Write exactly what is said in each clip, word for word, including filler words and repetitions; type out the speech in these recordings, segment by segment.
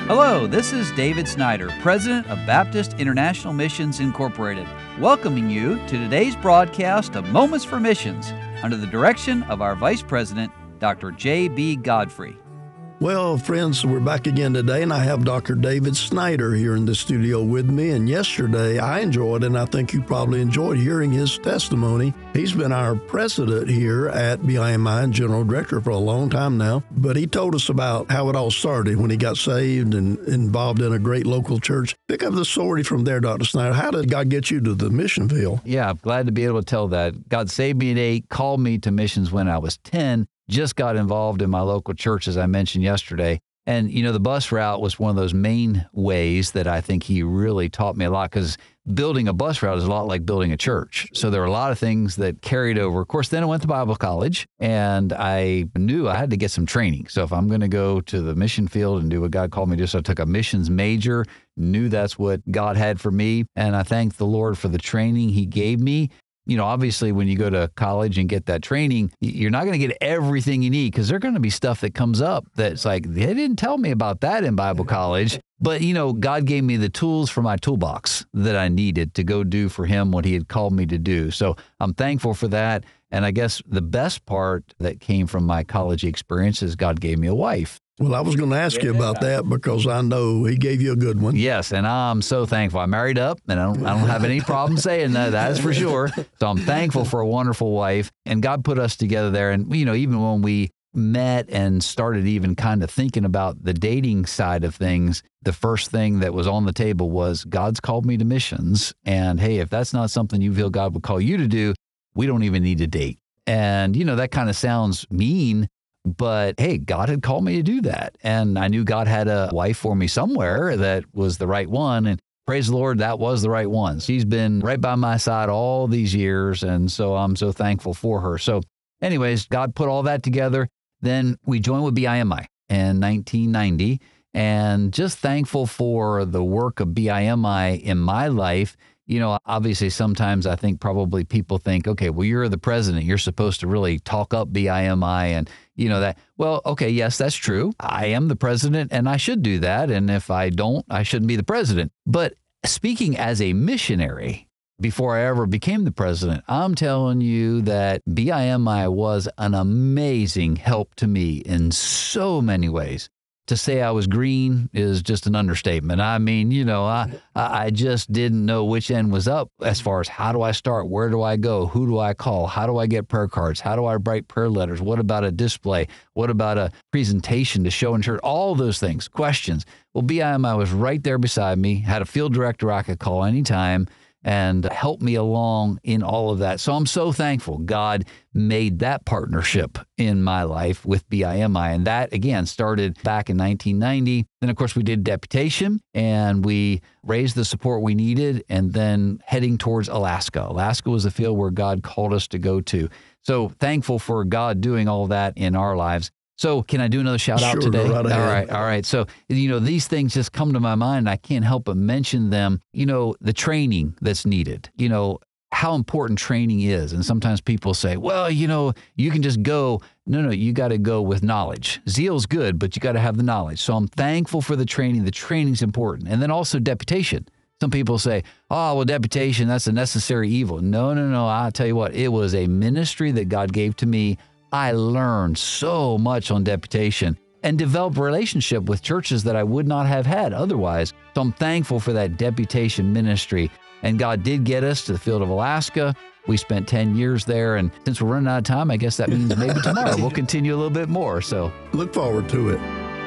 Hello, this is David Snyder, President of Baptist International Missions Incorporated, welcoming you to today's broadcast of Moments for Missions under the direction of our Vice President, Doctor J B. Godfrey. Well, friends, we're back again today, and I have Doctor David Snyder here in the studio with me. And yesterday, I enjoyed, and I think you probably enjoyed hearing his testimony. He's been our president here at B I M I and general director for a long time now. But he told us about how it all started when he got saved and involved in a great local church. Pick up the story from there, Doctor Snyder. How did God get you to the mission field? Yeah, I'm glad to be able to tell that. God saved me at eight, called me to missions when I was ten. Just got involved in my local church, as I mentioned yesterday. And, you know, the bus route was one of those main ways that I think he really taught me a lot, because building a bus route is a lot like building a church. So there were a lot of things that carried over. Of course, then I went to Bible college, and I knew I had to get some training. So if I'm going to go to the mission field and do what God called me to do, so I took a missions major, knew that's what God had for me. And I thank the Lord for the training he gave me. You know, obviously, when you go to college and get that training, you're not going to get everything you need, because there's going to be stuff that comes up that's like, they didn't tell me about that in Bible college. But, you know, God gave me the tools for my toolbox that I needed to go do for him what he had called me to do. So I'm thankful for that. And I guess the best part that came from my college experience is God gave me a wife. Well, I was going to ask yeah. you about that, because I know he gave you a good one. Yes, and I'm so thankful. I married up, and I don't, I don't have any problem saying that, that is for sure. So I'm thankful for a wonderful wife, and God put us together there. And, you know, even when we met and started even kind of thinking about the dating side of things, the first thing that was on the table was, God's called me to missions, and hey, if that's not something you feel God would call you to do, we don't even need to date. And, you know, that kind of sounds mean, but hey, God had called me to do that. And I knew God had a wife for me somewhere that was the right one. And praise the Lord, that was the right one. She's been right by my side all these years. And so I'm so thankful for her. So anyways, God put all that together. Then we joined with B I M I in nineteen ninety, and just thankful for the work of B I M I in my life. You know, obviously, sometimes I think probably people think, okay, well, you're the president. You're supposed to really talk up B I M I and, you know, that. Well, okay, yes, that's true. I am the president, and I should do that. And if I don't, I shouldn't be the president. But speaking as a missionary, before I ever became the president, I'm telling you that B I M I was an amazing help to me in so many ways. To say I was green is just an understatement. I mean, you know, I I just didn't know which end was up as far as how do I start? Where do I go? Who do I call? How do I get prayer cards? How do I write prayer letters? What about a display? What about a presentation to show in church? All those things, questions. Well, B I M I was right there beside me, had a field director I could call anytime, and helped me along in all of that. So I'm so thankful God made that partnership in my life with B I M I. And that, again, started back in nineteen ninety. Then, of course, we did deputation, and we raised the support we needed, and then heading towards Alaska. Alaska was the field where God called us to go to. So thankful for God doing all that in our lives. So can I do another shout out sure, today? Right all right. All right. So, you know, these things just come to my mind. I can't help but mention them. You know, the training that's needed, you know, how important training is. And sometimes people say, well, you know, you can just go. No, no, you got to go with knowledge. Zeal's good, but you got to have the knowledge. So I'm thankful for the training. The training's important. And then also deputation. Some people say, oh, well, deputation, that's a necessary evil. No, no, no. I'll tell you what, it was a ministry that God gave to me. I learned so much on deputation and developed a relationship with churches that I would not have had otherwise. So I'm thankful for that deputation ministry. And God did get us to the field of Alaska. We spent ten years there. And since we're running out of time, I guess that means maybe tomorrow we'll continue a little bit more. So look forward to it.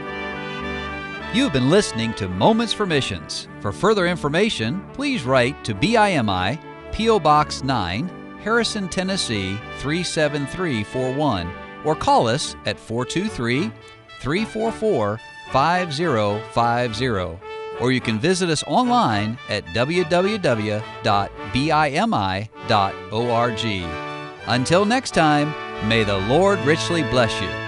You've been listening to Moments for Missions. For further information, please write to B I M I, P O Box nine, Harrison, Tennessee three seven three four one, or call us at four two three, three four four, five zero five zero. Or you can visit us online at w w w dot b i m i dot org. Until next time, may the Lord richly bless you.